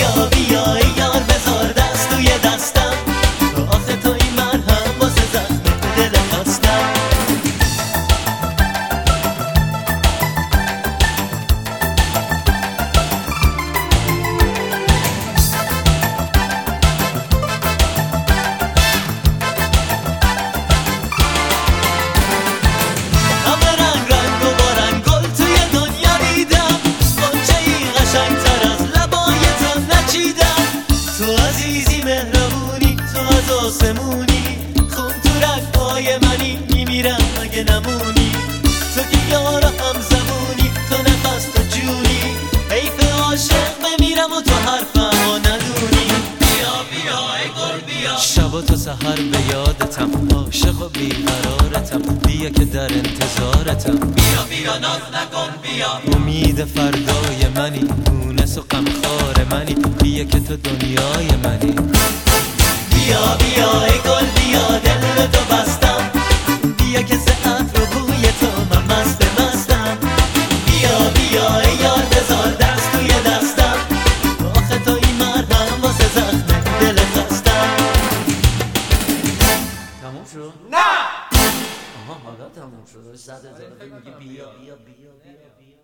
بیا بیا ای یار بذار دست توی دستم، آخه تو این مرهم واسه زخم دل خواستم. آسمونی خون تو رگ‌های منی، میمیرم اگه نمونی. تو که یار هم زمونی، تو نفس تو جونی، حیف عاشق بمیرم و تو حرفمو ندونی. بیا بیا ای گل بیا، شب تا سحر به یادتم، عاشق و بیقرارتم، بیا که در انتظارتم. بیا بیا ناز نکن بیا، امید فردای منی، مونس و غمخوار منی، بیا که تو دنیای منی. بیا بیا ای گل بیا، دل تو بستم، بیا که ساعت رو بوی تو من مست مستم. بیا بیا ای یار بذار دست توی دستم، آخه تو این مرهم واسه زخم دل خستم. تموم شد؟ نه آها حالا تموم شد. 100,000 میگی بیا بیا بیا بیا بیا